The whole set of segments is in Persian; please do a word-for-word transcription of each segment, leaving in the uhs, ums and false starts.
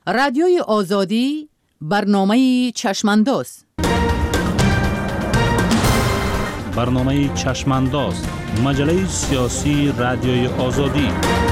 رادیوی آزادی برنامه چشمانداز. برنامه چشمانداز مجله سیاسی رادیوی آزادی.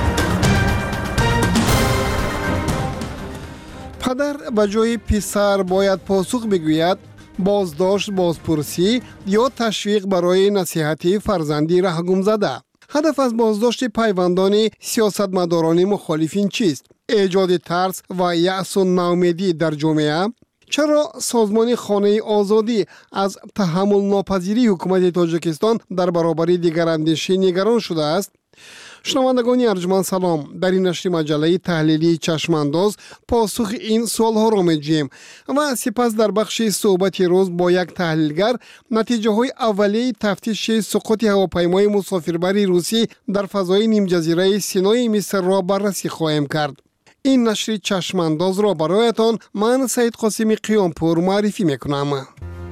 پدر به جای پسر باید پاسخ بگوید بازداشت، بازپرسی یا تشویق برای نصیحت فرزندی ره گم زده. هدف از بازداشت پیوندان سیاستمداران مخالفین چیست؟ ایجاد ترس و یأس و ناامیدی در جامعه؟ چرا سازمان خانه آزادی از تحمل ناپذیری حکومت تاجیکستان در برابر دیگر اندیشه نگران شده است؟ شنوندگان ارجمند سلام. در این نشر مجله تحلیلی چشمانداز پاسخ این سوالها را می‌جوییم و سپس در بخش صحبت روز با یک تحلیلگر نتیجه های اولیه تفتیش سقوط هواپیمای مسافربری روسی در فضای نیم جزیره سینای مصر را بررسی خواهیم کرد. این نشر چشمانداز را برایتان من سید قاسمی قیامپور معرفی میکنم.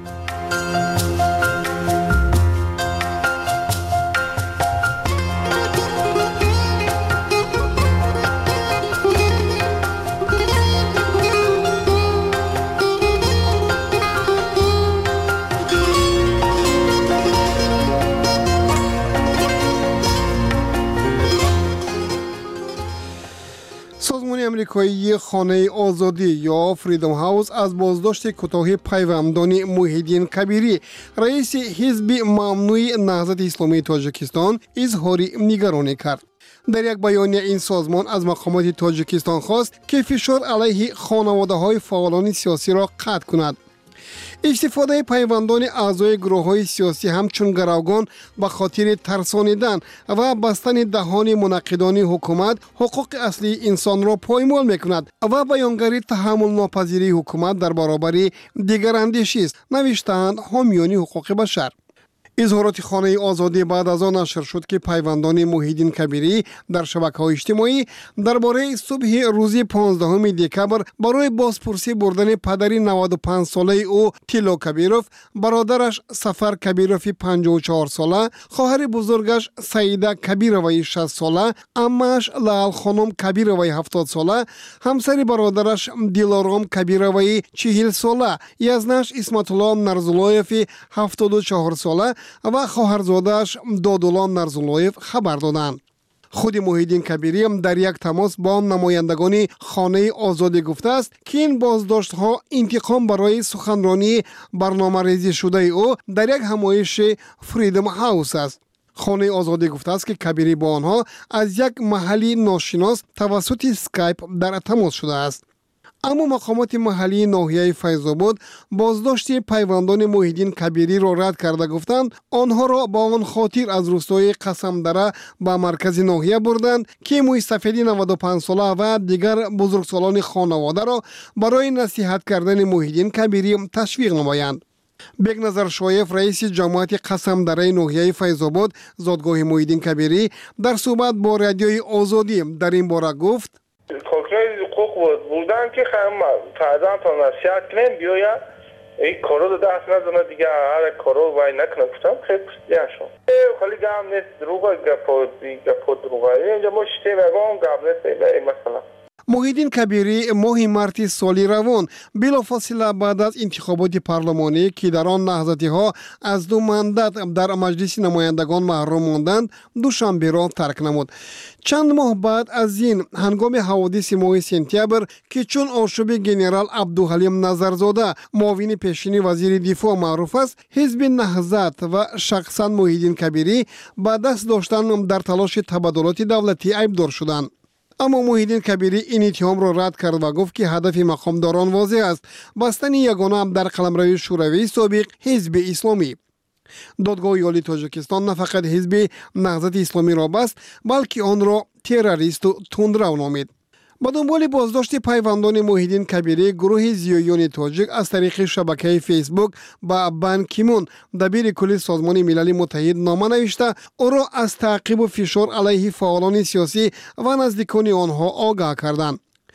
سازمان امریکایی خانه آزادی یا فریدم هاوس از بازداشت کوتاه پیوندان محیدین کبیری رئیس حزب ممنوع نهضت اسلامی تاجیکستان اظهار نگرانی کرد. در یک بیانیه این سازمان از مقامات تاجیکستان خواست که فشار علیه خانواده‌های فعالان سیاسی را قطع کند. استفاده پیوندان اعضای گروه‌های سیاسی همچون گروگان به خاطر ترسانیدن و بستن دهان مناقضان حکومت حقوق اصلی انسان را پایمال می‌کند و بیانگری تحمل ناپذیری حکومت در برابر دیگر اندیشه است، نوشتند حامیان حقوق بشر. اظهارات خانه آزادی بعد از آن نشر شد که پیوندان محیدین کبیری در شبکه‌های اجتماعی درباره صبح روز پانزدهم دکبر برای بازپرسی بردن پدر نود و پنج ساله او تیلو کبیروف، برادرش سفر کبیروف پنجاه و چهار ساله، خواهر بزرگش سعیده کبیروی شصت ساله، عمه‌اش لال خانم کبیروی هفتاد ساله، همسر برادرش دیلارام کبیروی چهل ساله، یزنش اسمت الله نرزولایف هفتاد و چهار ساله و خواهرزاده‌اش دادولان نرزولایف خبر دادند. خود محیدین کبیری هم در یک تماس با نمایندگان خانه آزادی گفته است که این بازداشت‌ها انتقام برای سخنرانی برنامه‌ریزی شده او در یک همایش فریدم هاوس است. خانه آزادی گفته است که کبیری با آنها از یک محلی ناشناس توسط اسکایپ در تماس شده است. اما مقامات محلی ناحیه فیض‌آباد بازداشت پیوندان محیدین کبیری را رد کرده گفتند آنها را با آن خاطر از روستای قسمدره به مرکز ناحیه بردند که مستفید نود و پنج ساله و دیگر بزرگسالان خانواده را برای نصیحت کردن محیدین کبیری تشویق نمایند. بگنظر شایف رئیس جماعت قسمدره ناحیه فیض‌آباد زادگاه محیدین کبیری در صحبت با رادیوی آزادی در این باره گفت کنترل حقوق بودن که خم فرزند تا نصیحت کنیم بیایا این کارو رو دست نزنه دیگه هر کارو وای نکنه گفتم خیلی دیاشون خیلی گام نیست دروغ گپو گپو دروغه اینجا ما شته وگان گام نیست مثلا محیدین کبیری ماه مارس سالی روان بلافاصله بعد از انتخابات پارلمانی که در آن نهضتی ها از دو مندت در مجلس نمایندگان محروم ماندند دوشنبه را ترک نمود. چند ماه بعد از این هنگام حوادث ماه سپتامبر که چون آشوب گنرال عبدالحلیم نظرزاده معاون پیشین وزیر دفاع معروف است، حزب نهضت و شخصا محیدین کبیری با دست داشتن در تلاش تبادلات دولتی عیبدار شدند. اما محیدین کبیری این اتهام را رد کرد و گفت که هدف مقامداران واضح است، بستن یگانه در قلمرو شوروی سابق حزب اسلامی. دادگاه عالی تاجیکستان نه فقط حزب نهضت اسلامی را بست بلکه آن را تروریست و تندرو نامید. با دنبال بازداشت پیوندان محیدین کبیری، گروه زیایان تاجیک از طریق شبکه فیسبوک با بان کی مون دبیر کل سازمان ملل متحد نامه نوشته او را از تعقیب و فشار علیه فعالان سیاسی و نزدیکان آنها آگاه کردند.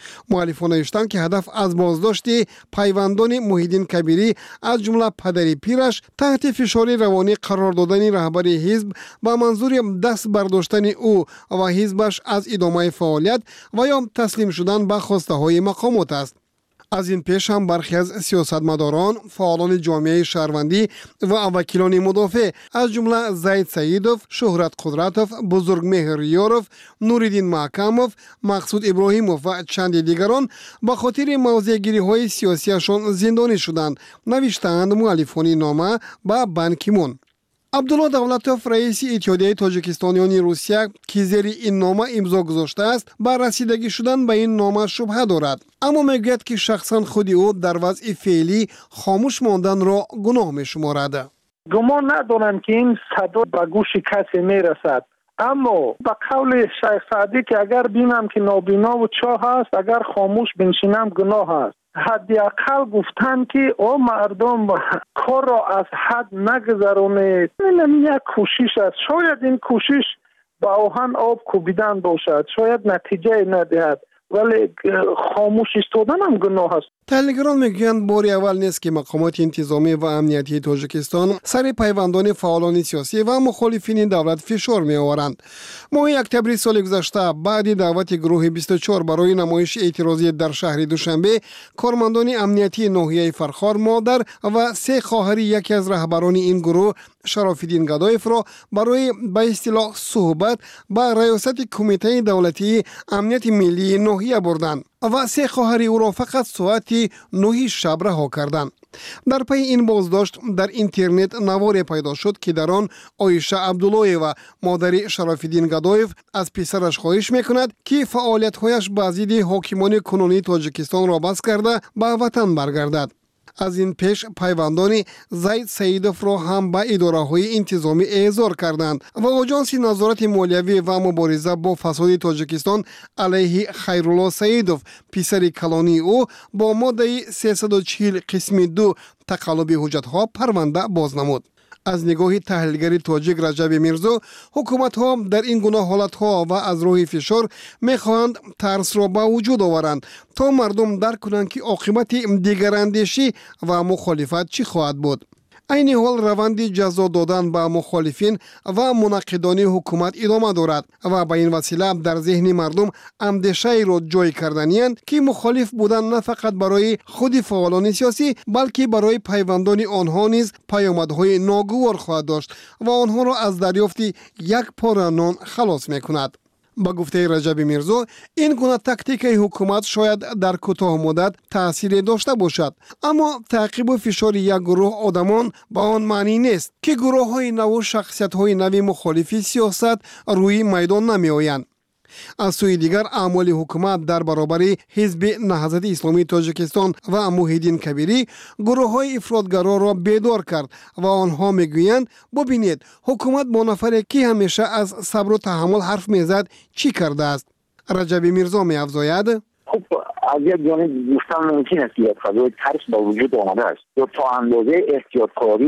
مؤلفان نوشتند که هدف از بازداشت پیوندان محیدین کبیری از جمله پدری پیرش تحت فشار روانی قرار دادن رهبر حزب با منظور دست برداشتن او و حزبش از ادامه فعالیت و یا تسلیم شدن به خواسته های مقامات است. از این پیش هم برخی از سیاستمداران، فعالان جامعه شهروندی و وکیلان مدافع از جمله زید سیدوف، شهرت قدرتوف، بزرگمهر ریاروف، نوریدین محکموف، مقصود ابراهیموف و چند دیگران به خاطر موضع‌گیری های سیاسیشان زندانی شدند، نوشتند مؤلفان نامه به بان کی مون. عبدالله دولتوف رئیس اتحادیه تاجیکستانیان روسیه که زیر این نامه امضا گذاشته است بر رسیدگی شدن به این نامه شبهه دارد، اما میگوید که شخصا خود او در وضع فعلی خاموش ماندن را گناه میشمارد. گمان ندارم که این صدا به گوش کسی میرسد، اما به قول شیخ سعدی که اگر بینم که نابینا و چاه است، اگر خاموش بنشینم گناه است. حداقل گفتن که او مردم کار را از حد نگذرونه، این یک کوشش است. شاید این کوشش با آهن آب کوبیدن باشد، شاید نتیجه ندهد، ولی خاموش ایستادن هم گناه است. تحلیلگران میگویند بار اول نیست که مقامات انتظامی و امنیتی تاجیکستان سر پیوندان فعالان سیاسی و مخالفین دولت فشار میآورند. ماه اکتبر سال گذشته بعد دعوت گروه بیست و چهار برای نمایش اعتراضی در شهر دوشنبه، کارمندان امنیتی ناحیه فرخار مادر و سه خواهر یکی از رهبران این گروه، شراف‌الدین گدایف را برای به اصطلاح صحبت به ریاست کمیته دولتی امنیت ملی ناحیه بردند و سه خواهر او را فقط ساعت نه شب رها کردند. در پی این بازداشت در اینترنت نواری پیدا شد که در آن عایشه عبدالله و مادر شراف‌الدین گدایف از پسرش خواهش میکند که فعالیت‌هایش به ضد حاکمان کنونی تاجیکستان را بس کرده به وطن برگردد. از این پیش پیوندان زید سیدوف را هم به اداره های انتظامی احضار کردند و آژانس نظارت مالیوی و مبارزه با فساد تاجیکستان علیه خیرالله سیدوف پسر کلانی او با ماده سیصد و چهل قسم دو تقلب حجت ها پرونده باز نمود. از نگاه تحلیلگر تاجیک رجب میرزا، حکومت ها در این گونه حالت ها و از راه فشار میخواهند ترس را به وجود آورند تا مردم درک کنند که عاقبت دیگراندیشی و مخالفت چی خواهد بود. این حال روند جزا دادن به مخالفین و مناقضان حکومت ادامه دارد و به این وسیله در ذهن مردم اندیشه را جای کردنی‌اند که مخالف بودن نه فقط برای خود فعالان سیاسی بلکه برای پیوندان آنها نیز پیامدهای ناگوار خواهد داشت و آنها را از دریافت یک پاره نان خلاص می‌کند. با گفته رجب میرزا، این گونه تاکتیک حکومت شاید در کوتاه مدت تأثیر داشته باشد، اما تعقیب و فشار یک گروه آدمان با آن معنی نیست که گروه های نو و شخصیت های نوی مخالف سیاست روی میدان نمی آیند. از سوی دیگر اعمال حکومت در برابر حزب نهضت اسلامی تاجیکستان و محیدین کبیری گروه های افراطگرا را بیدار کرد و آنها میگویند ببینید حکومت با نفری که همیشه از صبر و تحمل حرف میزد چی کرده است. رجب میرزا می افزاید خب از یک جانب گفتن ممکن است که فضای ترس با وجود آمده است و تا اندازه احتیاطکاری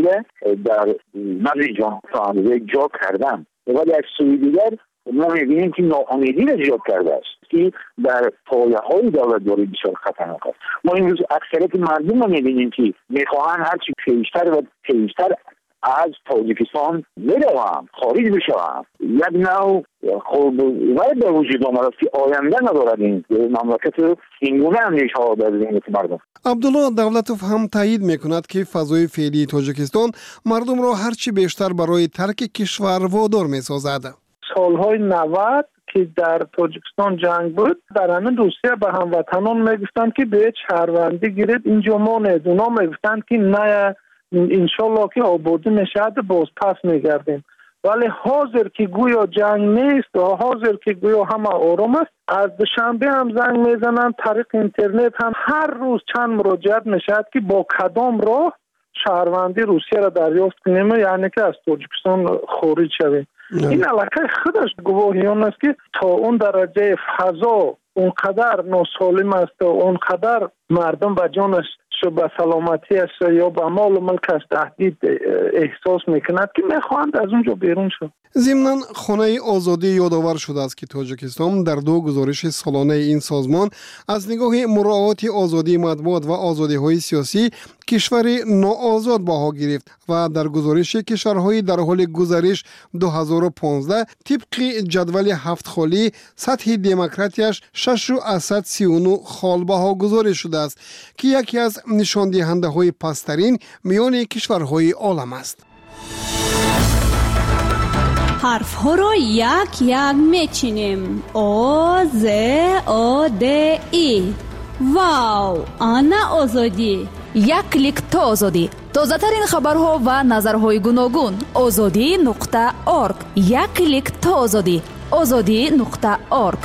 در نزد جان تا اندازه جا کردن، ولی از سوی دیگر ما می‌بینیم که ناامیدی را زیاد کرده است که در پایه‌های دولت‌داری بسیار خطرناک است. ما امروز اکثریت مردم را می‌بینیم که می‌خواهند هرچی پیشتر و پیشتر از تاجیکستان بروند، خارج بشوند. یک نوع خب وارد به وجود آمده است که آینده ندارد این مملکت. اینگونه اندیشه‌ها در ذهن مردم. عبدالله دولتوف هم تایید میکند که فضای فعلی تاجیکستان مردم را هرچی بیشتر برای ترک کشور وادار می‌سازد. سالهای نود که در تاجیکستان جنگ بود، در همین روسیه به هموطنان میگفتند که به شهروندی گیرید اینجا مانید. اونا میگفتند که نه انشالله که آبادی میشد باز پس میگردیم. ولی حاضر که گویا جنگ نیست و حاضر که گویا همه آرام است، از دوشنبه هم زنگ میزنند، طریق اینترنت هم هر روز چند مراجعت میشد که با کدام راه شهروندی روسیه را دریافت کنیم، یعنی که از تاجیکستان خارج شویم. این علاقه خودش گواهیان است که تا اون درجه فضا اونقدر ناسالم است و اونقدر مردم به جانش به سلامتیش یا به مال و ملکش تهدید احساس میکند که میخواهند از اونجا بیرون شد. ضمناً خانه آزادی یادآور شده است که تاجیکستان در دو گزارش سالانه این سازمان از نگاه مراعات آزادی مطبوعات و آزادی‌های سیاسی کشور ناآزاد بها گرفت و در گزارش کشورهای در حال گزارش دو هزار و پانزده طبق جدول هفت خالی سطح دموکراتیش شش و سی و نه خال بها گزارش شده است که یکی از نشان دهنده های پسترین میان کشورهای عالم است. حرف ها را یک یک میچینیم. او ز او د ای. واو، آنا آزادی. یک کلیک تا آزادی. تازه ترین خبرها و نظرهای گوناگون. آزادی نقطه اورگ. یک کلیک تا آزادی. آزادی نقطه اورگ.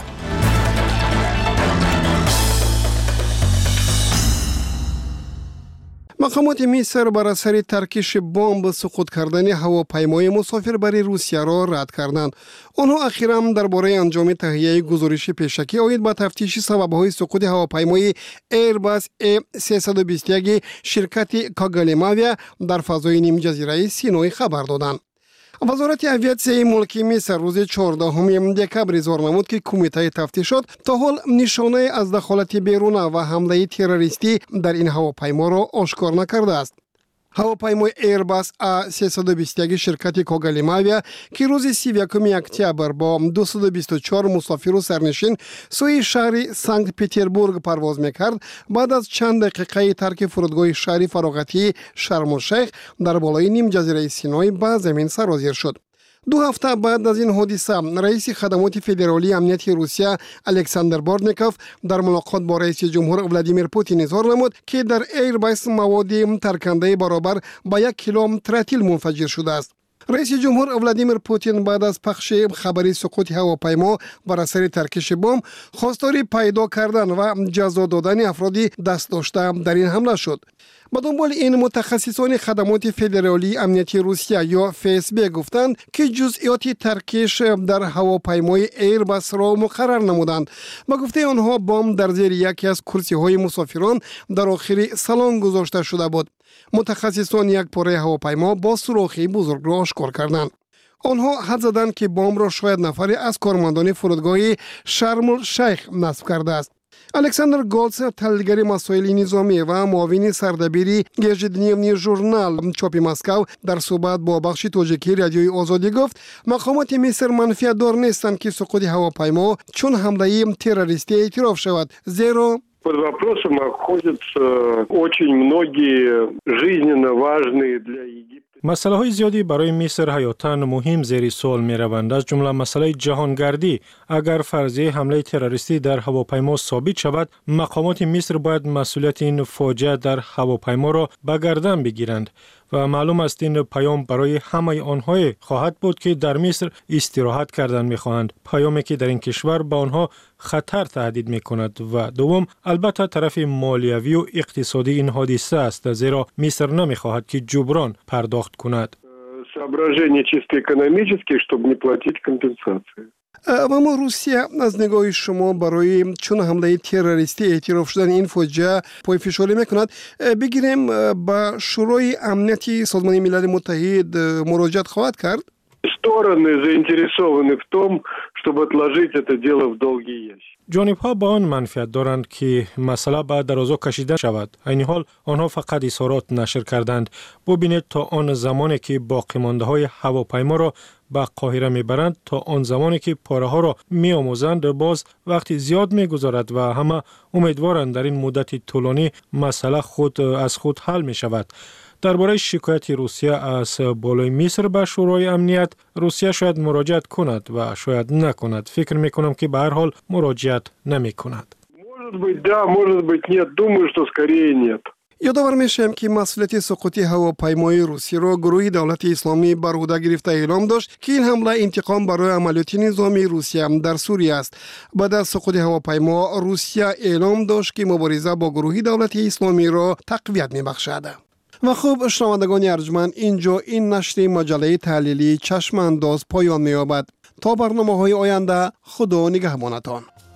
مقامات مصر بر اثر ترکش بمب سقوط کردن هواپیمای مسافربری روسیه را رد کردند. آنها اخیراً درباره انجام تهیه گزارش پیشکی آید با تفتیش سبب‌های سقوط هواپیمای ایرباس ای سیصد و بیست و یک شرکت کاگالیماویا در فضای نیم جزیره سینای خبر دادند. وزارت اویاسیون ملکی مصر روز چهاردهم دکبر اظهار نمود که کمیته تفتیشات تا حال نشانه از دخالت بیرونه و حمله تروریستی در این هواپیما را آشکار نکرده است. هواپیمای ایرباس ای سیصد و بیست و یک شرکت کاگالیماویا که روز سی و یکم اکتبر با دویست و بیست و چهار مسافر و سرنشین سوی شهر سنت پترزبورگ پرواز میکرد، بعد از چند دقیقه ترک فرودگاه شهر فراغتی شرم الشیخ در بالای نیم جزیره سینای به زمین سرازیر شد. دو هفته بعد از این حادثه رئیس خدمات فدرالی امنیت روسیه الکساندر بورتنیکوف در ملاقات با رئیس جمهور ولادیمیر پوتین اظهار نمود که در ایرباس مواد ترکنده برابر با یک کیلو ترتیل منفجر شده است. رئیس جمهور ولادیمیر پوتین بعد از پخش خبری سقوط هواپیما بر اثر ترکش بمب خواستار پیدا کردن و جزا دادن افرادی دست داشته در این حمله شد. با دنبال این متخصصان خدمات فدرالی امنیتی روسیه یا اف اس بی گفتند که جزئیات ترکش در هواپیمای ایرباس را مقرر نمودند. با گفته آنها بمب در زیر یکی از کرسی های مسافران در آخر سالن گذاشته شده بود. متخصصان یک پاره هواپیما با سوراخی بزرگ را آشکار کردند. آنها حد زدند که بمب را شاید نفری از کارمندان فرودگاه شرم الشیخ نصب کرده است. الکساندر گولتس، تحلیلگر مسائل نظامی و معاون سردبیری گژدنیوی ژورنال چاپ مسکو در صحبت با بخش تاجیکی رادیوی آزادی گفت مقامات مصر منفیت دار نیستند که سقوط هواپیما چون حمله تروریستی اعتراف شود، زیرا под вопросом находятся очень многие жизненно важные для Египта. مسئله های زیادی برای مصر حیاتاً مهم زیر سوال می روند، از جمله مسئله جهانگردی. اگر فرضیه حمله تروریستی در هواپیما ثابت شود، مقامات مصر باید مسئولیت این فاجعه در هواپیما را به گردن بگیرند و معلوم است این پیام برای همه آنها خواهد بود که در مصر استراحت کردن می خواهند، پیامی که در این کشور به آنها خطر تهدید می کند. و دوم البته طرف مالیوی و اقتصادی این حادثه است، زیرا مصر نمی خواهد که جبران پرداخت کند. соображения чисто экономические, чтобы не платить компенсации. و اما روسیه از نگاه شما برای چون حمله تروریستی اعتراف شدن این فاجعه پای فشاری میکند، بگیریم با شورای امنیتی سازمان ملل متحد مراجعت خواهد کرد؟ Стороны заинтересованы в том, чтобы отложить это дело в долгий ящик. جانب‌ها با آن منفعت دارند که مسئله به درازا کشیده شود. این حال آنها فقط اظهارات نشر کردند. ببینید تا آن زمانی که باقی مانده های هواپیما را به قاهره میبرند تا آن زمانی که پاره ها را میآموزند باز وقتی زیاد میگذارد و همه امیدوارند در این مدت طولانی مسئله خود از خود حل می شود. درباره شکایت روسیه از بالای مصر به شورای امنیت، روسیه شاید مراجعت کند و شاید نکند. فکر می کنم که به هر حال مراجعت نمی کند. Может быть, да, может быть, нет. Думаю, что скорее нет. یادآور میشم که مسئولیت سقوط هواپیمای روسی را گروه دولت اسلامی بر عهده گرفته اعلام داشت که این حمله انتقام برای عملیات نظامی روسیه در سوریه است. بعد از سقوط هواپیما روسیه اعلام داشت که مبارزه با گروه دولت اسلامی را تقویت می‌بخشد. و خوب شنوندگان ارجمند، اینجا این نشر مجله تحلیلی چشم انداز پایان می‌یابد. تا برنامه‌های آینده خدا نگهبانتان.